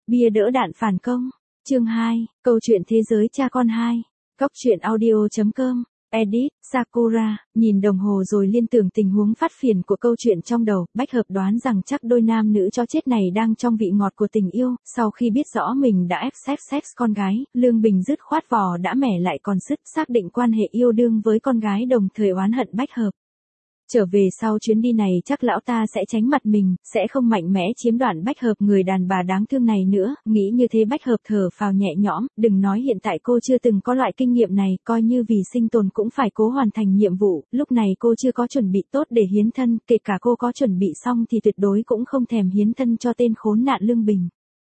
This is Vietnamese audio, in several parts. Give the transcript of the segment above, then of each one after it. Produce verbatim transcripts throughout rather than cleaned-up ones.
Bia đỡ đạn phản công. Chương hai, câu chuyện thế giới cha con hai. Góc truyện audio chấm com. Edit, Sakura, nhìn đồng hồ rồi liên tưởng tình huống phát phiền của câu chuyện trong đầu, Bách Hợp đoán rằng chắc đôi nam nữ chó chết này đang trong vị ngọt của tình yêu, sau khi biết rõ mình đã ép sex sex con gái, Lương Bình dứt khoát vò đã mẻ lại còn sứt, xác định quan hệ yêu đương với con gái đồng thời oán hận Bách Hợp. Trở về sau chuyến đi này chắc lão ta sẽ tránh mặt mình, sẽ không mạnh mẽ chiếm đoạt Bách Hợp người đàn bà đáng thương này nữa, nghĩ như thế Bách Hợp thở phào nhẹ nhõm, đừng nói hiện tại cô chưa từng có loại kinh nghiệm này, coi như vì sinh tồn cũng phải cố hoàn thành nhiệm vụ, lúc này cô chưa có chuẩn bị tốt để hiến thân, kể cả cô có chuẩn bị xong thì tuyệt đối cũng không thèm hiến thân cho tên khốn nạn Lương Bình.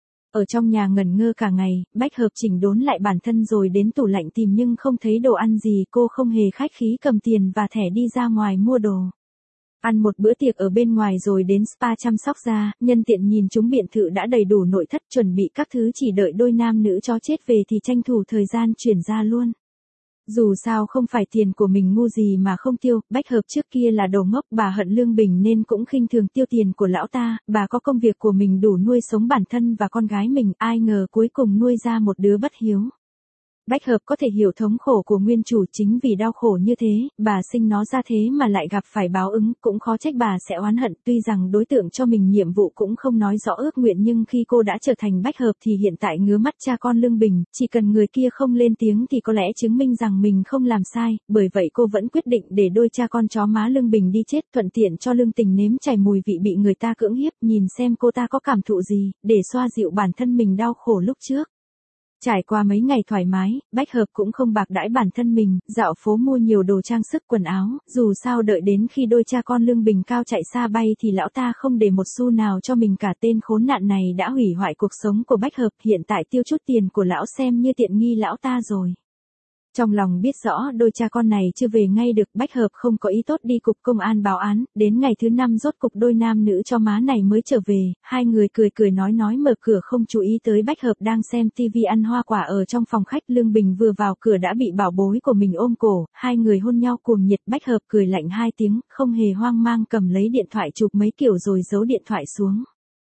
Ở trong nhà ngẩn ngơ cả ngày, Bách Hợp chỉnh đốn lại bản thân rồi đến tủ lạnh tìm nhưng không thấy đồ ăn gì, cô không hề khách khí cầm tiền và thẻ đi ra ngoài mua đồ. Ăn một bữa tiệc ở bên ngoài rồi đến spa chăm sóc da, nhân tiện nhìn chúng biệt thự đã đầy đủ nội thất chuẩn bị các thứ chỉ đợi đôi nam nữ chó chết về thì tranh thủ thời gian chuyển ra luôn. Dù sao không phải tiền của mình ngu gì mà không tiêu, Bách Hợp trước kia là đồ ngốc, bà hận Lương Bình nên cũng khinh thường tiêu tiền của lão ta, bà có công việc của mình đủ nuôi sống bản thân và con gái mình, ai ngờ cuối cùng nuôi ra một đứa bất hiếu. Bách Hợp có thể hiểu thống khổ của nguyên chủ, chính vì đau khổ như thế, bà sinh nó ra thế mà lại gặp phải báo ứng, cũng khó trách bà sẽ oán hận, tuy rằng đối tượng cho mình nhiệm vụ cũng không nói rõ ước nguyện nhưng khi cô đã trở thành Bách Hợp thì hiện tại ngứa mắt cha con Lương Bình, chỉ cần người kia không lên tiếng thì có lẽ chứng minh rằng mình không làm sai, bởi vậy cô vẫn quyết định để đôi cha con chó má Lương Bình đi chết, thuận tiện cho Lương Tình nếm trải mùi vị bị người ta cưỡng hiếp, nhìn xem cô ta có cảm thụ gì, để xoa dịu bản thân mình đau khổ lúc trước. Trải qua mấy ngày thoải mái, Bách Hợp cũng không bạc đãi bản thân mình, dạo phố mua nhiều đồ trang sức quần áo, dù sao đợi đến khi đôi cha con Lương Bình cao chạy xa bay thì lão ta không để một xu nào cho mình cả, tên khốn nạn này đã hủy hoại cuộc sống của Bách Hợp, hiện tại tiêu chút tiền của lão xem như tiện nghi lão ta rồi. Trong lòng biết rõ đôi cha con này chưa về ngay được, Bách Hợp không có ý tốt đi cục công an báo án, đến ngày thứ năm rốt cục đôi nam nữ cho má này mới trở về, hai người cười cười nói nói mở cửa không chú ý tới Bách Hợp đang xem tivi ăn hoa quả ở trong phòng khách. Lương Bình vừa vào cửa đã bị bảo bối của mình ôm cổ, hai người hôn nhau cuồng nhiệt, Bách Hợp cười lạnh hai tiếng, không hề hoang mang cầm lấy điện thoại chụp mấy kiểu rồi giấu điện thoại xuống.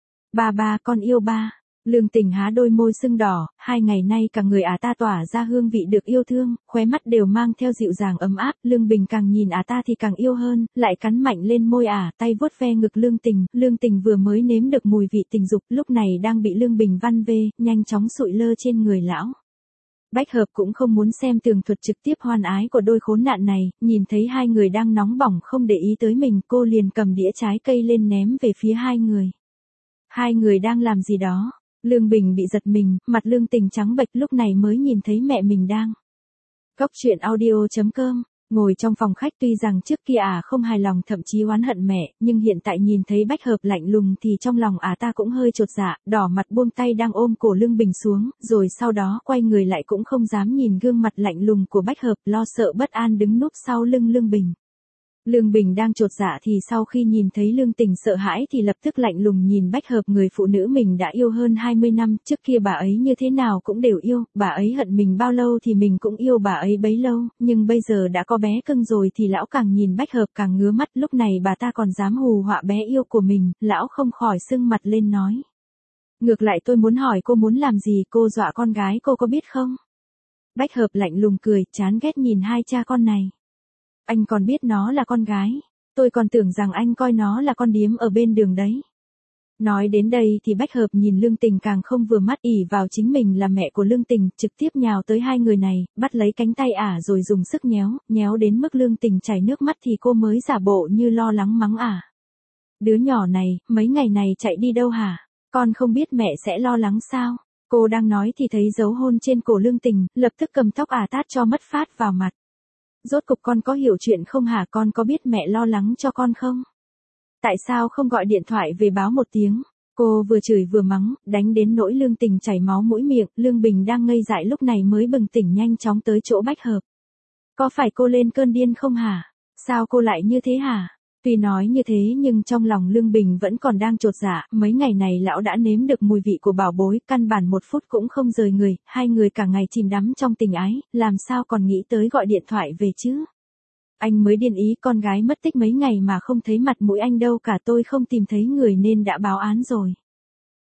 Ba ba con yêu ba. Lương Tình há đôi môi sưng đỏ, hai ngày nay cả người ả ta tỏa ra hương vị được yêu thương, khóe mắt đều mang theo dịu dàng ấm áp, Lương Bình càng nhìn ả ta thì càng yêu hơn, lại cắn mạnh lên môi ả, tay vuốt ve ngực Lương Tình, Lương Tình vừa mới nếm được mùi vị tình dục, lúc này đang bị Lương Bình văn vê, nhanh chóng sụi lơ trên người lão. Bách Hợp cũng không muốn xem tường thuật trực tiếp hoan ái của đôi khốn nạn này, nhìn thấy hai người đang nóng bỏng không để ý tới mình, cô liền cầm đĩa trái cây lên ném về phía hai người. Hai người đang làm gì đó? Lương Bình bị giật mình, mặt Lương Tình trắng bệch, lúc này mới nhìn thấy mẹ mình đang. Góc truyện audio chấm com, ngồi trong phòng khách, tuy rằng trước kia ả không hài lòng thậm chí oán hận mẹ, nhưng hiện tại nhìn thấy Bách Hợp lạnh lùng thì trong lòng ả ta cũng hơi chột dạ, đỏ mặt buông tay đang ôm cổ Lương Bình xuống, rồi sau đó quay người lại cũng không dám nhìn gương mặt lạnh lùng của Bách Hợp, lo sợ bất an đứng núp sau lưng Lương Bình. Lương Bình đang chột dạ thì sau khi nhìn thấy Lương Tình sợ hãi thì lập tức lạnh lùng nhìn Bách Hợp, người phụ nữ mình đã yêu hơn hai mươi năm, trước kia bà ấy như thế nào cũng đều yêu, bà ấy hận mình bao lâu thì mình cũng yêu bà ấy bấy lâu, nhưng bây giờ đã có bé cưng rồi thì lão càng nhìn Bách Hợp càng ngứa mắt, lúc này bà ta còn dám hù họa bé yêu của mình, lão không khỏi sưng mặt lên nói. Ngược lại tôi muốn hỏi cô muốn làm gì, cô dọa con gái cô có biết không? Bách Hợp lạnh lùng cười, chán ghét nhìn hai cha con này. Anh còn biết nó là con gái, tôi còn tưởng rằng anh coi nó là con điếm ở bên đường đấy. Nói đến đây thì Bách Hợp nhìn Lương Tình càng không vừa mắt, ỷ vào chính mình là mẹ của Lương Tình, trực tiếp nhào tới hai người này, bắt lấy cánh tay ả rồi dùng sức nhéo, nhéo đến mức Lương Tình chảy nước mắt thì cô mới giả bộ như lo lắng mắng ả. Đứa nhỏ này, mấy ngày này chạy đi đâu hả? Con không biết mẹ sẽ lo lắng sao? Cô đang nói thì thấy dấu hôn trên cổ Lương Tình, lập tức cầm tóc ả tát cho mất phát vào mặt. Rốt cục con có hiểu chuyện không hả, con có biết mẹ lo lắng cho con không? Tại sao không gọi điện thoại về báo một tiếng? Cô vừa chửi vừa mắng, đánh đến nỗi Lương Tình chảy máu mũi miệng, Lương Bình đang ngây dại lúc này mới bừng tỉnh nhanh chóng tới chỗ Bách Hợp. Có phải cô lên cơn điên không hả? Sao cô lại như thế hả? Tuy nói như thế nhưng trong lòng Lương Bình vẫn còn đang chột dạ, mấy ngày này lão đã nếm được mùi vị của bảo bối, căn bản một phút cũng không rời người, hai người cả ngày chìm đắm trong tình ái, làm sao còn nghĩ tới gọi điện thoại về chứ? Anh mới điên ý, con gái mất tích mấy ngày mà không thấy mặt mũi anh đâu cả, tôi không tìm thấy người nên đã báo án rồi.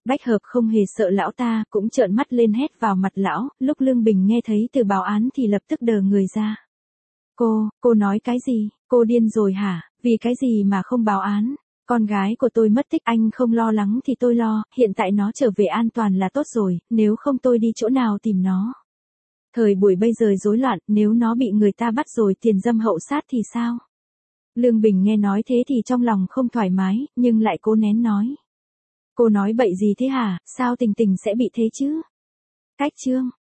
Bách hợp không hề sợ lão ta, cũng trợn mắt lên hét vào mặt lão, lúc Lương Bình nghe thấy từ báo án thì lập tức đờ người ra. Cô, cô nói cái gì, cô điên rồi hả, vì cái gì mà không báo án? Con gái của tôi mất tích, anh không lo lắng thì tôi lo, hiện tại nó trở về an toàn là tốt rồi, nếu không tôi đi chỗ nào tìm nó. Thời buổi bây giờ rối loạn, nếu nó bị người ta bắt rồi tiền dâm hậu sát thì sao? Lương Bình nghe nói thế thì trong lòng không thoải mái, nhưng lại cố nén nói. Cô nói bậy gì thế hả, sao Tình Tình sẽ bị thế chứ? Cách chương